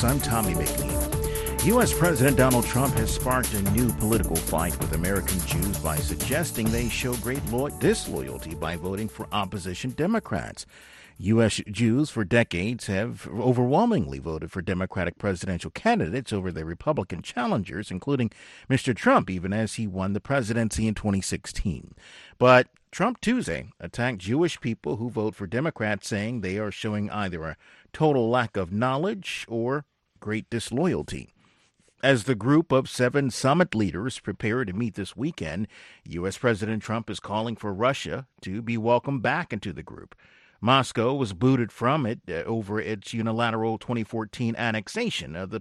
I'm Tommy McNeil. U.S. President Donald Trump has sparked a new political fight with American Jews by suggesting they show great disloyalty by voting for opposition Democrats. U.S. Jews for decades have overwhelmingly voted for Democratic presidential candidates over their Republican challengers, including Mr. Trump, even as he won the presidency in 2016. But Trump Tuesday attacked Jewish people who vote for Democrats, saying they are showing either a total lack of knowledge or great disloyalty. As the group of 7 summit leaders prepare to meet this weekend, U.S. President Trump is calling for Russia to be welcomed back into the group. Moscow was booted from it over its unilateral 2014 annexation of the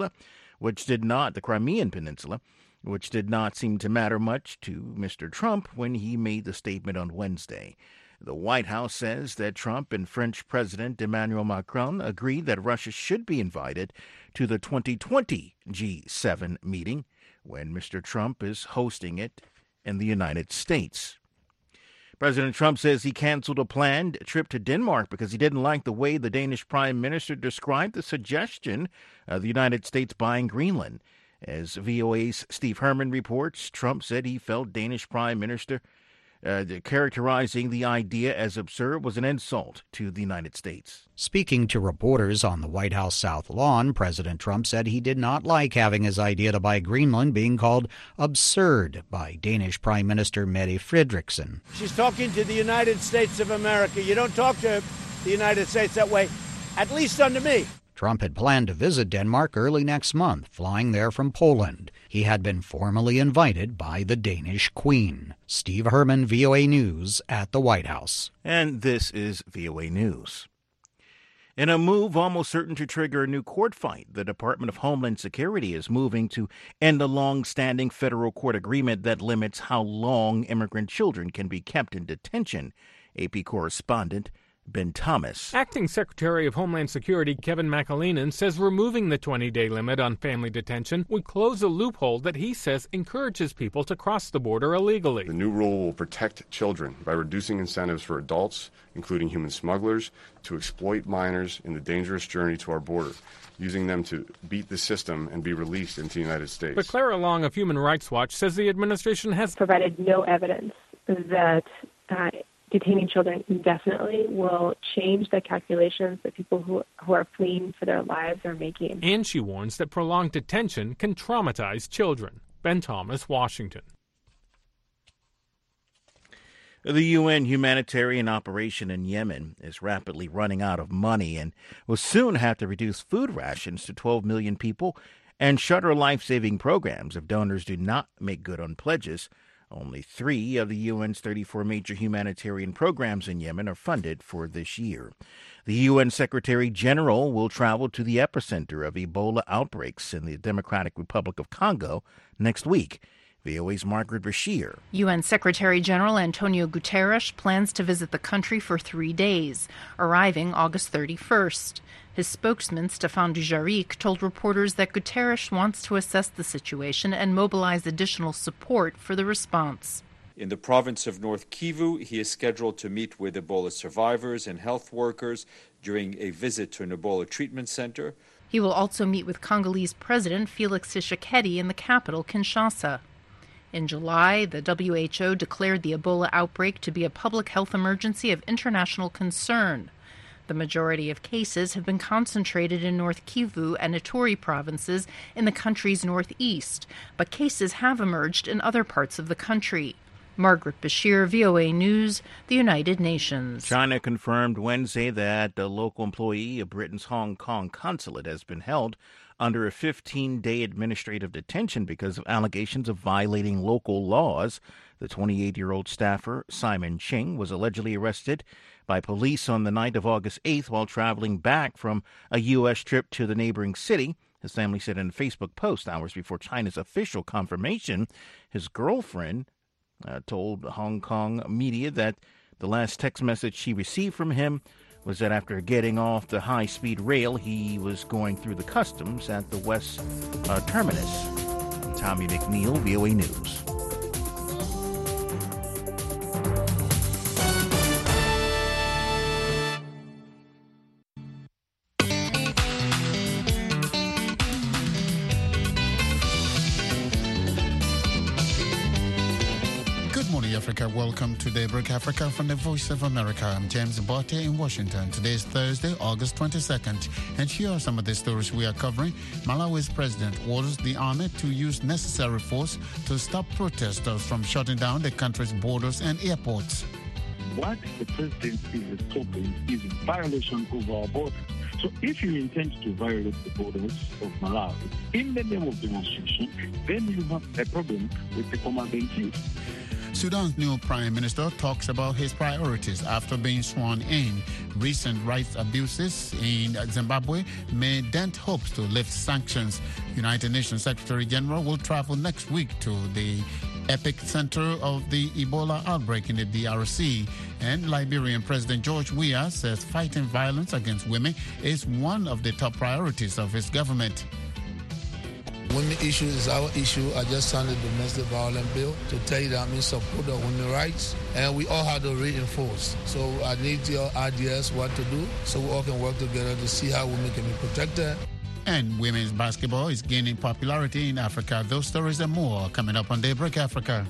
Crimean Peninsula, which did not seem to matter much to Mr. Trump when he made the statement on Wednesday. The White House says that Trump and French President Emmanuel Macron agreed that Russia should be invited to the 2020 G7 meeting when Mr. Trump is hosting it in the United States. President Trump says he canceled a planned trip to Denmark because he didn't like the way the Danish Prime Minister described the suggestion of the United States buying Greenland. As VOA's Steve Herman reports, Trump said he felt Danish Prime Minister characterizing the idea as absurd was an insult to the United States. Speaking to reporters on the White House South Lawn, President Trump said he did not like having his idea to buy Greenland being called absurd by Danish Prime Minister Mette Frederiksen. She's talking to the United States of America. You don't talk to the United States that way, at least under me. Trump had planned to visit Denmark early next month, flying there from Poland. He had been formally invited by the Danish Queen. Steve Herman, VOA News at the White House. And this is VOA News. In a move almost certain to trigger a new court fight, the Department of Homeland Security is moving to end a long-standing federal court agreement that limits how long immigrant children can be kept in detention. AP correspondent Ben Thomas. Acting Secretary of Homeland Security Kevin McAleenan says removing the 20-day limit on family detention would close a loophole that he says encourages people to cross the border illegally. The new rule will protect children by reducing incentives for adults, including human smugglers, to exploit minors in the dangerous journey to our border, using them to beat the system and be released into the United States. But Clara Long of Human Rights Watch says the administration has provided no evidence that detaining children indefinitely will change the calculations that people who are fleeing for their lives are making. And she warns that prolonged detention can traumatize children. Ben Thomas, Washington. The UN humanitarian operation in Yemen is rapidly running out of money and will soon have to reduce food rations to 12 million people and shutter life-saving programs if donors do not make good on pledges. Only 3 of the UN's 34 major humanitarian programs in Yemen are funded for this year. The UN Secretary General will travel to the epicenter of Ebola outbreaks in the Democratic Republic of Congo next week. VOA's Margaret Bashir. UN Secretary General Antonio Guterres plans to visit the country for 3 days, arriving August 31st. His spokesman, Stéphane Dujarric, told reporters that Guterres wants to assess the situation and mobilize additional support for the response. In the province of North Kivu, he is scheduled to meet with Ebola survivors and health workers during a visit to an Ebola treatment center. He will also meet with Congolese President Félix Tshisekedi in the capital, Kinshasa. In July, the WHO declared the Ebola outbreak to be a public health emergency of international concern. The majority of cases have been concentrated in North Kivu and Ituri provinces in the country's northeast, but cases have emerged in other parts of the country. Margaret Bashir, VOA News, the United Nations. China confirmed Wednesday that a local employee of Britain's Hong Kong consulate has been held under a 15-day administrative detention because of allegations of violating local laws. The 28-year-old staffer, Simon Ching, was allegedly arrested by police on the night of August 8th while traveling back from a U.S. trip to the neighboring city. His family said in a Facebook post hours before China's official confirmation. His girlfriend told Hong Kong media that the last text message she received from him was that after getting off the high-speed rail, he was going through the customs at the West Terminus. I'm Tommy McNeil, VOA News. Africa. Welcome to Daybreak Africa from the Voice of America. I'm James Botte in Washington. Today is Thursday, August 22nd. And here are some of the stories we are covering. Malawi's president orders the army to use necessary force to stop protesters from shutting down the country's borders and airports. What the president is stopping is violation of our borders. So if you intend to violate the borders of Malawi in the name of demonstration, then you have a problem with the commander-in-chief. Sudan's new prime minister talks about his priorities after being sworn in. Recent rights abuses in Zimbabwe may dent hopes to lift sanctions. United Nations Secretary General will travel next week to the epicenter of the Ebola outbreak in the DRC. And Liberian President George Weah says fighting violence against women is one of the top priorities of his government. Women issue is our issue. I just signed a domestic violence bill to tell you that I'm in support of women's rights, and we all have to reinforce. So I need your ideas what to do so we all can work together to see how women can be protected. And women's basketball is gaining popularity in Africa. Those stories and more coming up on Daybreak Africa.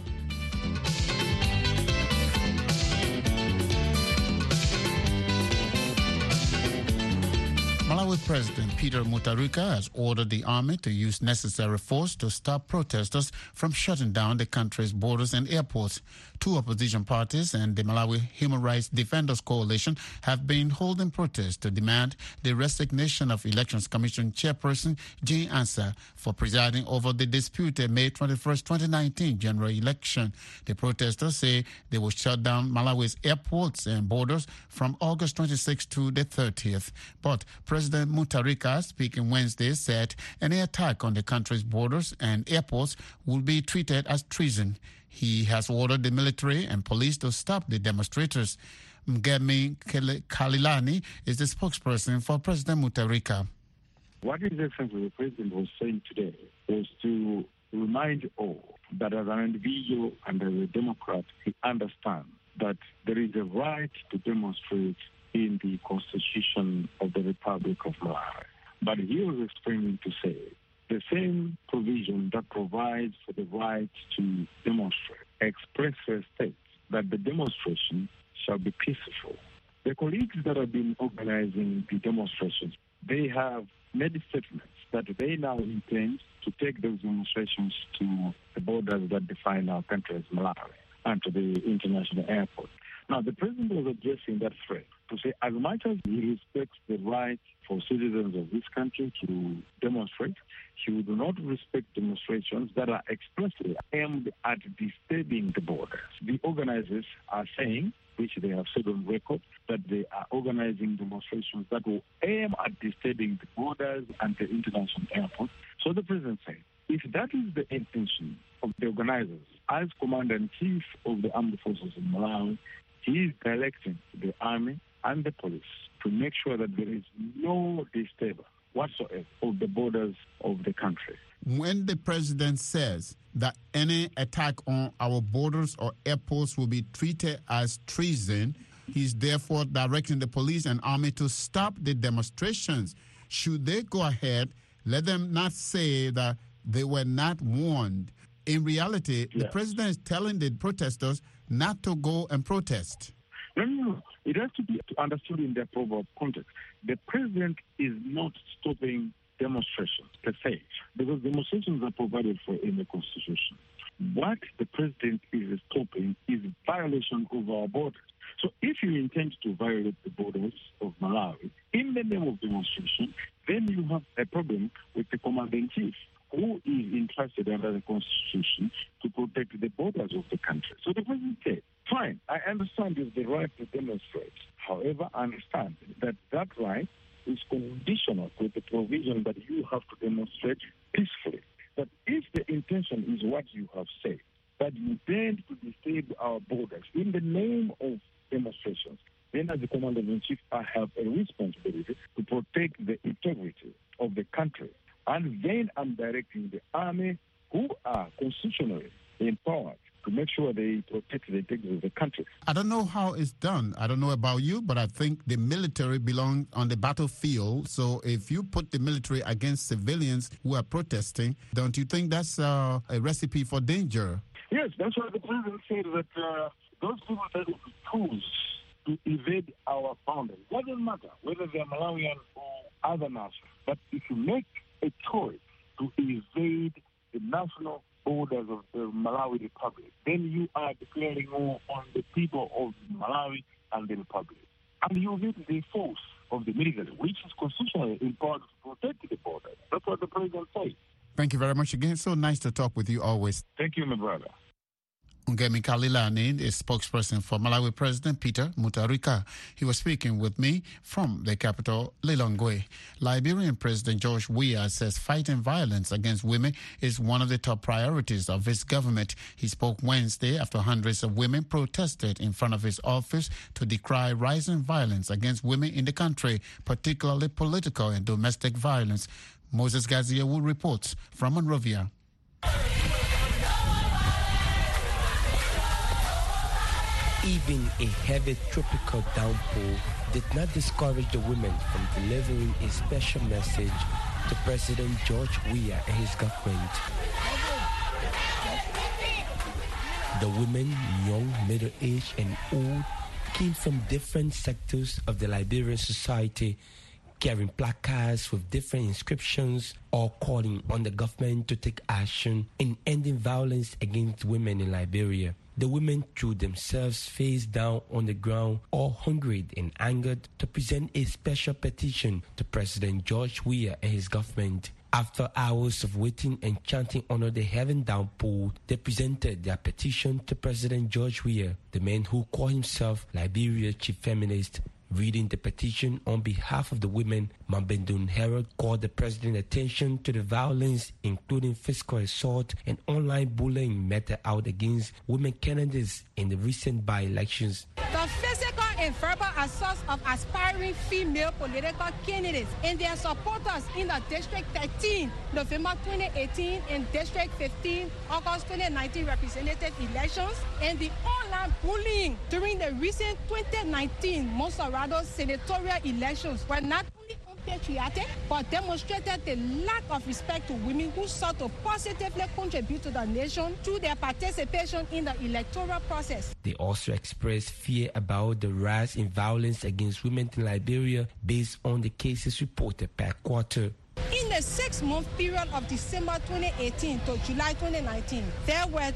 Malawi President Peter Mutharika has ordered the army to use necessary force to stop protesters from shutting down the country's borders and airports. Two opposition parties and the Malawi Human Rights Defenders Coalition have been holding protests to demand the resignation of Elections Commission Chairperson Jane Ansah for presiding over the disputed May 21, 2019 general election. The protesters say they will shut down Malawi's airports and borders from August 26 to the 30th. But President Mutharika, speaking Wednesday, said any attack on the country's borders and airports will be treated as treason. He has ordered the military and police to stop the demonstrators. Mgemi Khalilani is the spokesperson for President Mutharika. What His Excellency the President was saying today was to remind all that as an individual and as a Democrat, he understands that there is a right to demonstrate in the Constitution of the Republic of Malawi. But he was explaining to say the same provision that provides for the right to demonstrate expressly states that the demonstration shall be peaceful. The colleagues that have been organizing the demonstrations, they have made statements that they now intend to take those demonstrations to the borders that define our country as Malawi and to the international airport. Now, the president was addressing that threat to say as much as he respects the right for citizens of this country to demonstrate, he would not respect demonstrations that are expressly aimed at disturbing the borders. The organizers are saying, which they have said on record, that they are organizing demonstrations that will aim at disturbing the borders and the international airport. So the president said, if that is the intention of the organizers, as Commander-in-Chief of the Armed Forces in Malawi, he is directing the army and the police to make sure that there is no disturbance whatsoever of the borders of the country. When the president says that any attack on our borders or airports will be treated as treason, he's therefore directing the police and army to stop the demonstrations. Should they go ahead, let them not say that they were not warned. In reality, the president is telling the protesters not to go and protest. No. It has to be understood in the proper context. The president is not stopping demonstrations per se, because demonstrations are provided for in the Constitution. What the president is stopping is violation of our borders. So if you intend to violate the borders of Malawi in the name of demonstration, then you have a problem with the commander-in-chief, who is entrusted under the Constitution to protect the borders of the country. So the president said, fine, I understand it's the right to demonstrate. However, I understand that that right is conditional with the provision that you have to demonstrate peacefully. But if the intention is what you have said, that you intend to disturb our borders in the name of demonstrations, then as the commander-in-chief, I have a responsibility to protect the integrity of the country. And then I'm directing the army, who are constitutionally empowered, to make sure they protect the integrity of the country. I don't know how it's done. I don't know about you, but I think the military belongs on the battlefield. So if you put the military against civilians who are protesting, don't you think that's a recipe for danger? Yeah, Yes, that's why the president said that those people that choose to evade our boundaries, doesn't matter whether they're Malawian or other nations, but if you make a choice to evade the national borders of the Malawi Republic, then you are declaring war on the people of Malawi and the Republic. And you need the force of the military, which is constitutionally empowered to protect the border. That's what the president said. Thank you very much again. So nice to talk with you always. Thank you, my brother. Ngemi Kalilani is spokesperson for Malawi President Peter Mutharika. He was speaking with me from the capital, Lilongwe. Liberian President George Weah says fighting violence against women is one of the top priorities of his government. He spoke Wednesday after hundreds of women protested in front of his office to decry rising violence against women in the country, particularly political and domestic violence. Moses Gaziawu reports from Monrovia. Even a heavy tropical downpour did not discourage the women from delivering a special message to President George Weah and his government. The women, young, middle-aged, and old, came from different sectors of the Liberian society, carrying placards with different inscriptions, or calling on the government to take action in ending violence against women in Liberia. The women threw themselves face down on the ground, all hungry and angered, to present a special petition to President George Weah and his government. After hours of waiting and chanting under the heaven downpour, they presented their petition to President George Weah, the man who called himself Liberia's chief feminist. Reading the petition on behalf of the women, Mambendun Herod called the president's attention to the violence, including physical assault and online bullying meted out against women candidates in the recent by-elections. The physical and verbal assaults of aspiring female political candidates and their supporters in the District 13, November 2018, and District 15, August 2019 representative elections, and the online bullying during the recent 2019 Monserrado senatorial elections were not only unpatriotic, but demonstrated the lack of respect to women who sought to positively contribute to the nation through their participation in the electoral process. They also expressed fear about the rise in violence against women in Liberia based on the cases reported per quarter. In the 6-month period of December 2018 to July 2019, there were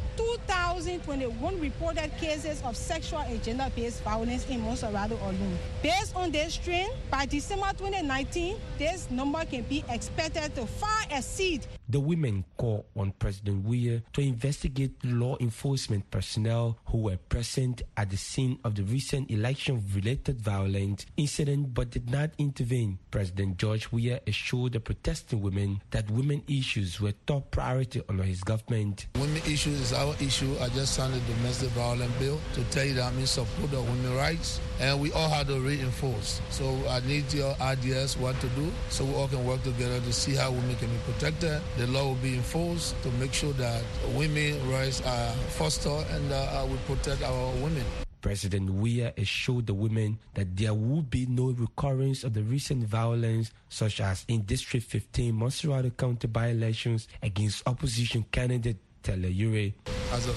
2,021 reported cases of sexual and gender-based violence in Monserrado alone. Based on this trend, by December 2019, this number can be expected to far exceed. The women call on President Weah to investigate law enforcement personnel who were present at the scene of the recent election-related violent incident but did not intervene. President George Weah assured the protesting women that women issues were top priority under his government. Women issues is our issue. I just signed a domestic violence bill to tell you that I'm in support of women's rights, and we all have to reinforce. So I need your ideas what to do so we all can work together to see how women can be protected. The law will be enforced to make sure that women's rights are fostered and we protect our women. President Weah assured the women that there would be no recurrence of the recent violence, such as in District 15 Monserrado County by-elections against opposition candidate Tele Ure. As a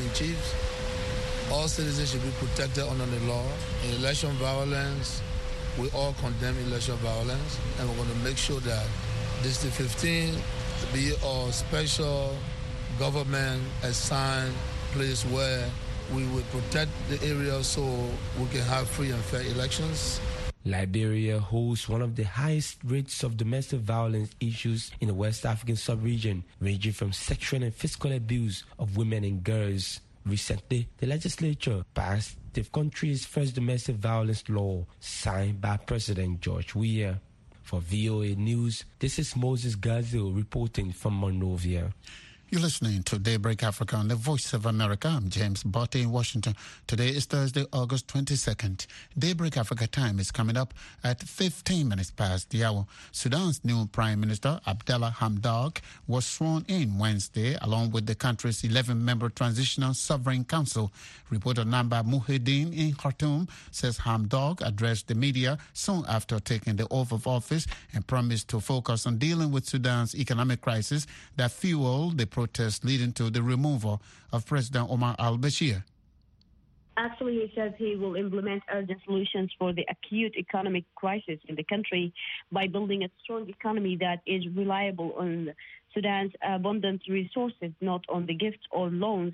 feminine-in-chief, all citizens should be protected under the law. In election violence, we all condemn election violence, and we're going to make sure that District 15 be a special government assigned place where we will protect the area so we can have free and fair elections. Liberia holds one of the highest rates of domestic violence issues in the West African sub-region, ranging from sexual and physical abuse of women and girls. Recently, the legislature passed the country's first domestic violence law, signed by President George Weah. For VOA News, this is Moses Gazil reporting from Monrovia. You're listening to Daybreak Africa on the Voice of America. I'm James Botte in Washington. Today is Thursday, August 22nd. Daybreak Africa time is coming up at 15 minutes past the hour. Sudan's new Prime Minister, Abdallah Hamdok, was sworn in Wednesday along with the country's 11-member Transitional Sovereign Council. Reporter Namba Muhyiddin in Khartoum says Hamdok addressed the media soon after taking the oath of office and promised to focus on dealing with Sudan's economic crisis that fueled the protests leading to the removal of President Omar al-Bashir. Actually, he says he will implement urgent solutions for the acute economic crisis in the country by building a strong economy that is reliable on Sudan's abundant resources, not on the gifts or loans,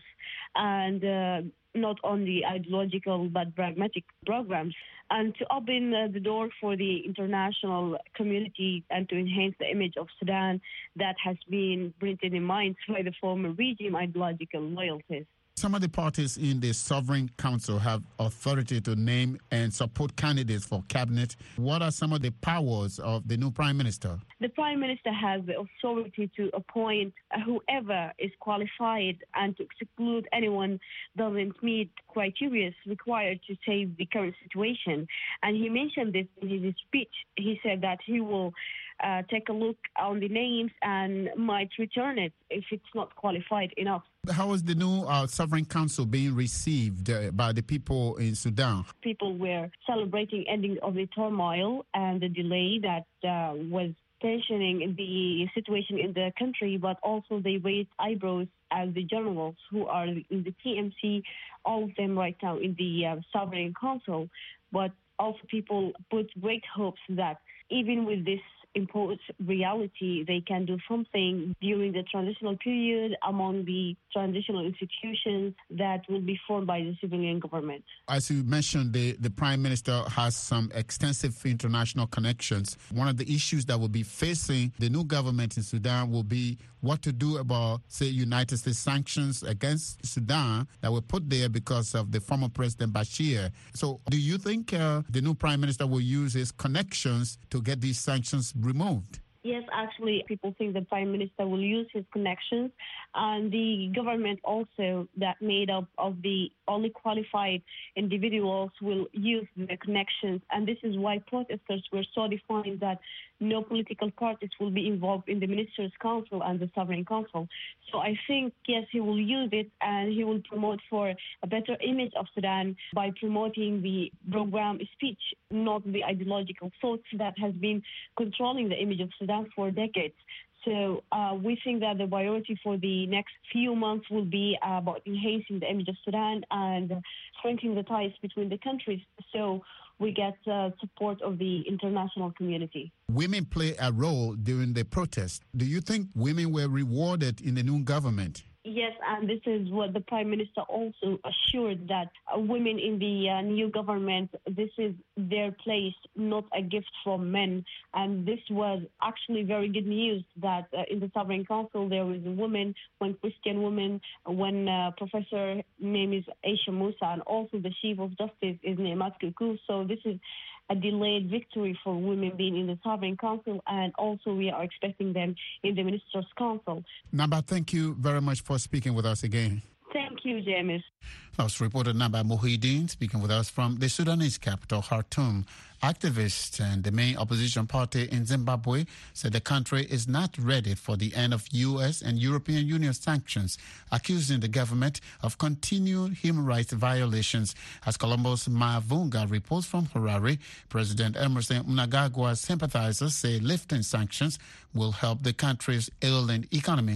and not on the ideological but pragmatic programs, and to open the door for the international community and to enhance the image of Sudan that has been printed in minds by the former regime ideological loyalties. Some of the parties in the Sovereign Council have authority to name and support candidates for cabinet. What are some of the powers of the new Prime Minister? The Prime Minister has the authority to appoint whoever is qualified and to exclude anyone that doesn't meet criteria required to save the current situation. And he mentioned this in his speech. He said that he will take a look on the names and might return it if it's not qualified enough. How is the new Sovereign Council being received by the people in Sudan? People were celebrating ending of the turmoil and the delay that was tensioning the situation in the country, but also they raised eyebrows as the generals who are in the TMC, all of them right now in the Sovereign Council. But also people put great hopes that even with this imposed reality, they can do something during the transitional period among the transitional institutions that will be formed by the civilian government. As you mentioned, the Prime Minister has some extensive international connections. One of the issues that will be facing the new government in Sudan will be what to do about, say, United States sanctions against Sudan that were put there because of the former President Bashir. So do you think the new Prime Minister will use his connections to get these sanctions removed? Yes, actually, people think the Prime Minister will use his connections, and the government also that made up of the only qualified individuals will use the connections. And this is why protesters were so defined that no political parties will be involved in the Ministers' Council and the Sovereign Council. So I think, yes, he will use it, and he will promote for a better image of Sudan by promoting the program speech, not the ideological thoughts that has been controlling the image of Sudan for decades. So we think that the priority for the next few months will be about enhancing the image of Sudan and strengthening the ties between the countries so we get support of the international community. Women play a role during the protest. Do you think women were rewarded in the new government? Yes, and this is what the Prime Minister also assured, that women in the new government, this is their place, not a gift from men. And this was actually very good news that in the Sovereign Council there was a woman, one Christian woman, one professor name is Aisha Musa, and also the Chief of Justice is Neemat Kuku. So this is a delayed victory for women being in the Sovereign Council, and also we are expecting them in the Ministers' Council. Naba, thank you very much for speaking with us again. Thank you, James. That was reporter Naba Muhyiddin speaking with us from the Sudanese capital, Khartoum. Activists and the main opposition party in Zimbabwe said the country is not ready for the end of U.S. and European Union sanctions, accusing the government of continued human rights violations. As Colombo's Mavunga reports from Harare, President Emerson Mnangagwa's sympathizers say lifting sanctions will help the country's ailing economy.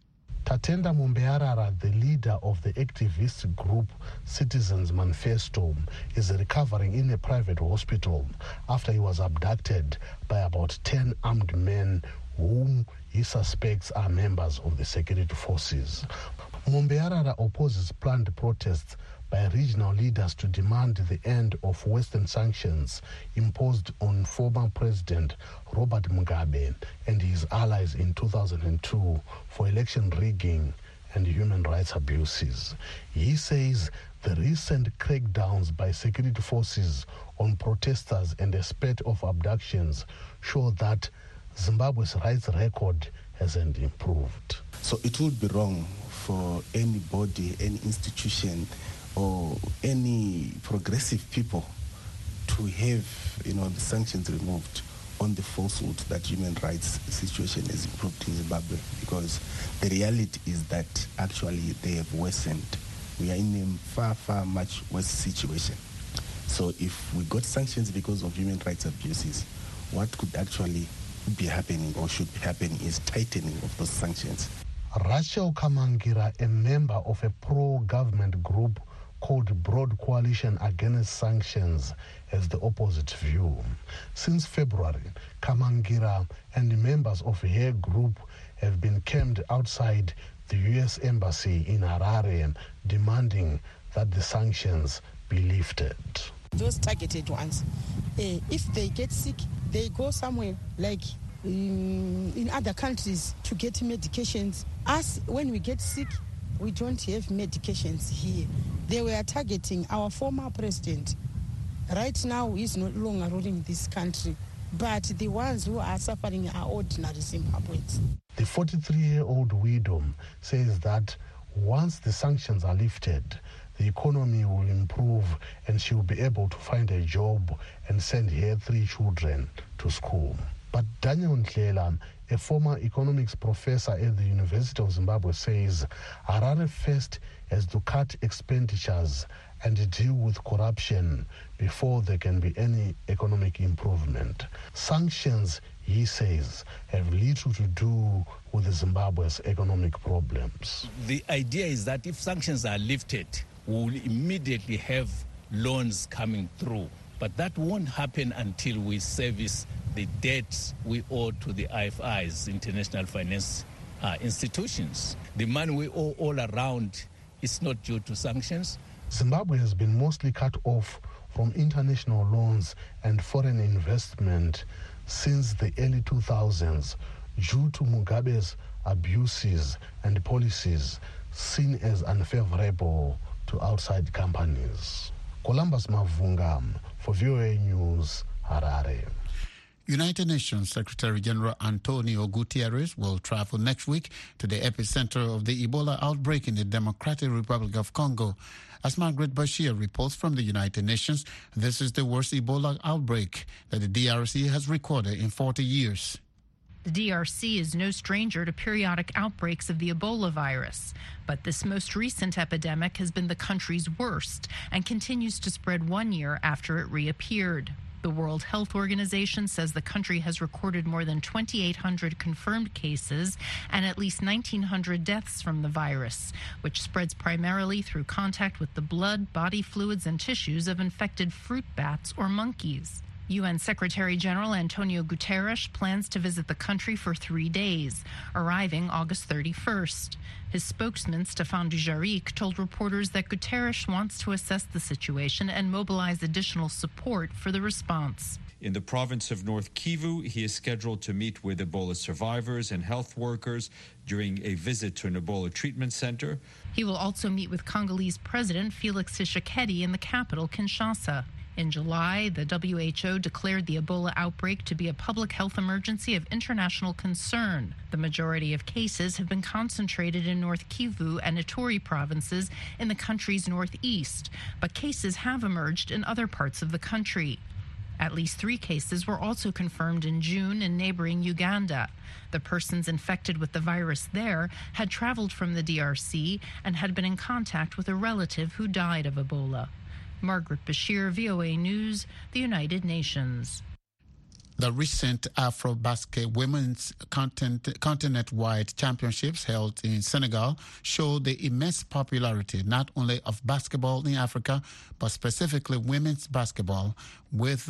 Tatenda Mumbearara, the leader of the activist group Citizens Manifesto, is recovering in a private hospital after he was abducted by about 10 armed men whom he suspects are members of the security forces. Mumbearara opposes planned protests by regional leaders to demand the end of Western sanctions imposed on former President Robert Mugabe and his allies in 2002 for election rigging and human rights abuses. He says the recent crackdowns by security forces on protesters and a spate of abductions show that Zimbabwe's rights record hasn't improved. So it would be wrong for anybody, any institution, or any progressive people to have, the sanctions removed on the falsehood that human rights situation has improved in Zimbabwe, because the reality is that actually they have worsened. We are in a far, far much worse situation. So if we got sanctions because of human rights abuses, what could actually be happening or should be happening is tightening of those sanctions. Rachel Kamangira, a member of a pro-government group called Broad Coalition Against Sanctions, has the opposite view. Since February, Kamangira and the members of her group have been camped outside the U.S. Embassy in Harare, demanding that the sanctions be lifted. Those targeted ones, if they get sick, they go somewhere like in other countries to get medications. Us, when we get sick, we don't have medications here. They were targeting our former president. Right now, he's no longer ruling this country. But the ones who are suffering are ordinary Zimbabweans. The 43-year-old widow says that once the sanctions are lifted, the economy will improve and she will be able to find a job and send her 3 children to school. But Daniel Ndlela, a former economics professor at the University of Zimbabwe, says Harare first has to cut expenditures and deal with corruption before there can be any economic improvement. Sanctions, he says, have little to do with Zimbabwe's economic problems. The idea is that if sanctions are lifted, we will immediately have loans coming through. But that won't happen until we service the debts we owe to the IFIs, international finance institutions. The money we owe all around is not due to sanctions. Zimbabwe has been mostly cut off from international loans and foreign investment since the early 2000s due to Mugabe's abuses and policies seen as unfavorable to outside companies. Columbus Mavunga for VOA News, Harare. United Nations Secretary-General Antonio Guterres will travel next week to the epicenter of the Ebola outbreak in the Democratic Republic of Congo. As Margaret Bashir reports from the United Nations, this is the worst Ebola outbreak that the DRC has recorded in 40 years. The DRC is no stranger to periodic outbreaks of the Ebola virus, but this most recent epidemic has been the country's worst and continues to spread 1 year after it reappeared. The World Health Organization says the country has recorded more than 2,800 confirmed cases and at least 1,900 deaths from the virus, which spreads primarily through contact with the blood, body fluids, and tissues of infected fruit bats or monkeys. UN Secretary-General Antonio Guterres plans to visit the country for 3 days, arriving August 31st. His spokesman, Stéphane Dujarric, told reporters that Guterres wants to assess the situation and mobilize additional support for the response. In the province of North Kivu, he is scheduled to meet with Ebola survivors and health workers during a visit to an Ebola treatment center. He will also meet with Congolese President Felix Tshisekedi in the capital, Kinshasa. In July, the WHO declared the Ebola outbreak to be a public health emergency of international concern. The majority of cases have been concentrated in North Kivu and Ituri provinces in the country's northeast, but cases have emerged in other parts of the country. At least 3 cases were also confirmed in June in neighboring Uganda. The persons infected with the virus there had traveled from the DRC and had been in contact with a relative who died of Ebola. Margaret Bashir, VOA News, the United Nations. The recent Afro-Basket Women's Continent-wide Championships held in Senegal showed the immense popularity not only of basketball in Africa, but specifically women's basketball, with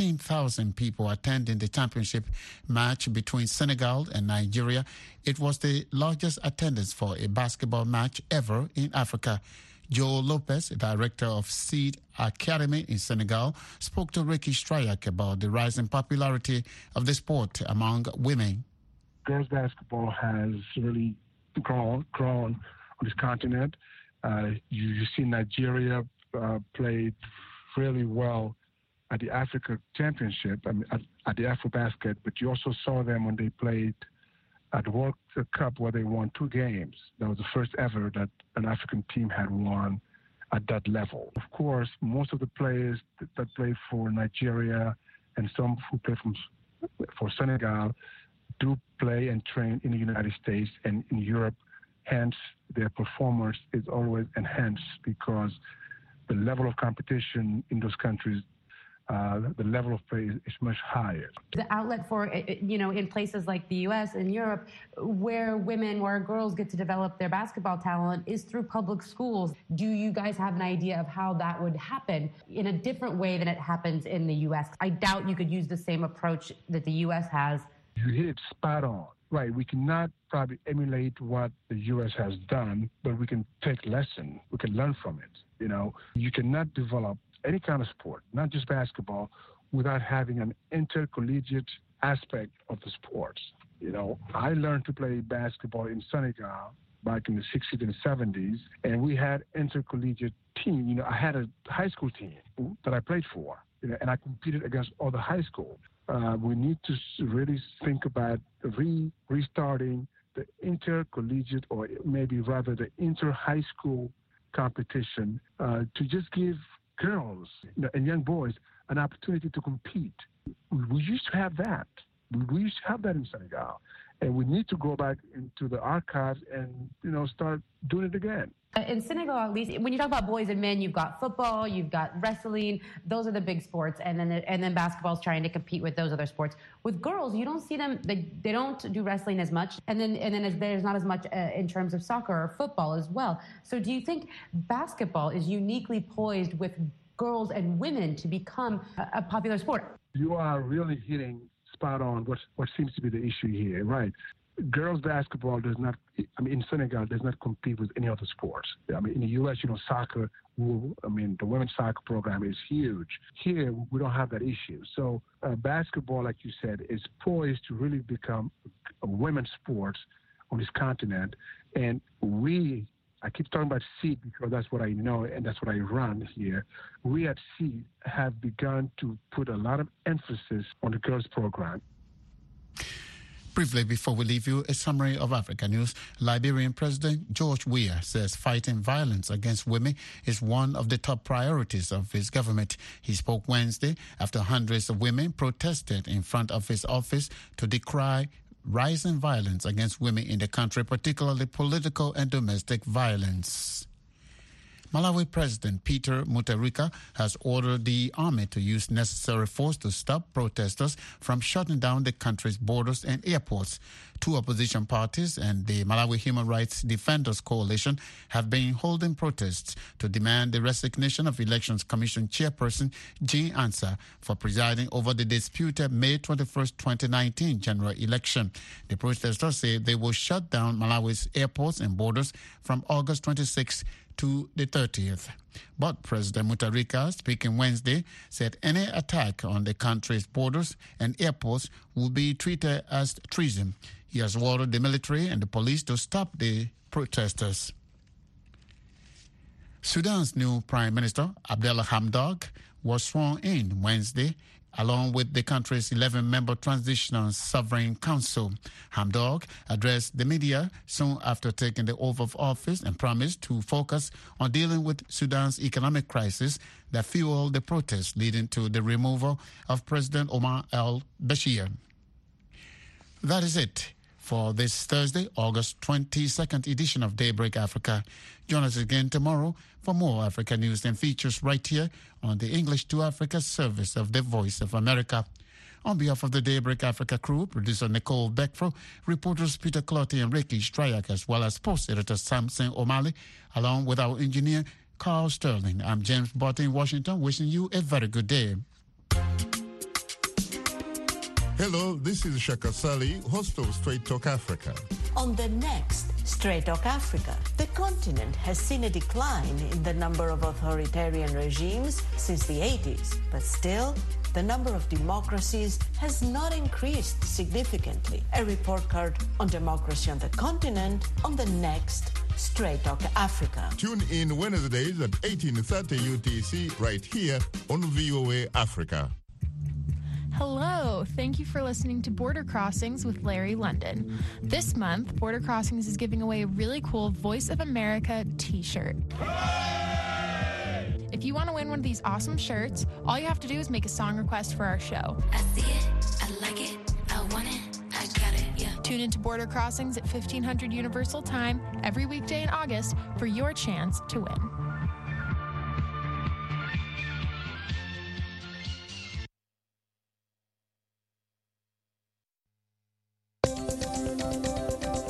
15,000 people attending the championship match between Senegal and Nigeria. It was the largest attendance for a basketball match ever in Africa. Joe Lopez, director of Seed Academy in Senegal, spoke to Ricky Strayak about the rising popularity of the sport among women. Girls basketball has really grown on this continent. You see Nigeria played really well at the Africa Championship, at the AfroBasket, but you also saw them when they played at the World Cup, where they won 2 games. That was the first ever that an African team had won at that level. Of course, most of the players that play for Nigeria and some who play for Senegal do play and train in the United States and in Europe. Hence, their performance is always enhanced because the level of competition in those countries the level of play is much higher. The outlet for, in places like the U.S. and Europe, where girls get to develop their basketball talent is through public schools. Do you guys have an idea of how that would happen in a different way than it happens in the U.S.? I doubt you could use the same approach that the U.S. has. You hit it spot on. Right, we cannot probably emulate what the U.S. has done, but we can take lesson. We can learn from it. You cannot develop any kind of sport, not just basketball, without having an intercollegiate aspect of the sports. I learned to play basketball in Senegal back in the 60s and 70s, and we had intercollegiate team. I had a high school team that I played for, and I competed against other high schools. We need to really think about restarting the intercollegiate, or maybe rather the inter-high school competition, to just give girls and young boys an opportunity to compete. We used to have that. We used to have that in Senegal. And we need to go back into the archives and, start doing it again. In Senegal, at least, when you talk about boys and men, you've got football, you've got wrestling. Those are the big sports, and then basketball's trying to compete with those other sports. With girls, you don't see them; they don't do wrestling as much, and then there's not as much in terms of soccer or football as well. So, do you think basketball is uniquely poised with girls and women to become a popular sport? You are really hitting spot on what seems to be the issue here, right? Girls basketball in Senegal does not compete with any other sports. In the U.S., soccer, the women's soccer program is huge. Here, we don't have that issue. So basketball, like you said, is poised to really become a women's sport on this continent. And I keep talking about SEED because that's what I know and that's what I run here. We at SEED have begun to put a lot of emphasis on the girls program. Briefly, before we leave you, a summary of Africa news. Liberian President George Weah says fighting violence against women is one of the top priorities of his government. He spoke Wednesday after hundreds of women protested in front of his office to decry rising violence against women in the country, particularly political and domestic violence. Malawi President Peter Mutharika has ordered the army to use necessary force to stop protesters from shutting down the country's borders and airports. Two opposition parties and the Malawi Human Rights Defenders Coalition have been holding protests to demand the resignation of Elections Commission Chairperson Jean Ansah for presiding over the disputed May 21, 2019 general election. The protesters say they will shut down Malawi's airports and borders from August 26 to the 30th. But President Mutharika, speaking Wednesday, said any attack on the country's borders and airports will be treated as treason. He has ordered the military and the police to stop the protesters. Sudan's new Prime Minister, Abdallah Hamdok, was sworn in Wednesday, along with the country's 11-member Transitional Sovereign Council. Hamdok addressed the media soon after taking the oath of office and promised to focus on dealing with Sudan's economic crisis that fueled the protests leading to the removal of President Omar al-Bashir. That is it for this Thursday, August 22nd edition of Daybreak Africa. Join us again tomorrow for more Africa news and features right here on the English to Africa service of the Voice of America. On behalf of the Daybreak Africa crew, producer Nicole Beckfro, reporters Peter Clotty and Ricky Stryak, as well as post editor Samson O'Malley, along with our engineer Carl Sterling. I'm James Barton in Washington, wishing you a very good day. Hello, this is Shaka Sali, host of Straight Talk Africa. On the next Straight Talk Africa, the continent has seen a decline in the number of authoritarian regimes since the 80s, but still, the number of democracies has not increased significantly. A report card on democracy on the continent on the next Straight Talk Africa. Tune in Wednesdays at 18:30 UTC right here on VOA Africa. Hello, thank you for listening to Border Crossings with Larry London. This month, Border Crossings is giving away a really cool Voice of America t-shirt. If you want to win one of these awesome shirts, all you have to do is make a song request for our show. I see it, I like it, I want it, I got it, yeah. Tune into Border Crossings at 1500 Universal Time every weekday in August for your chance to win.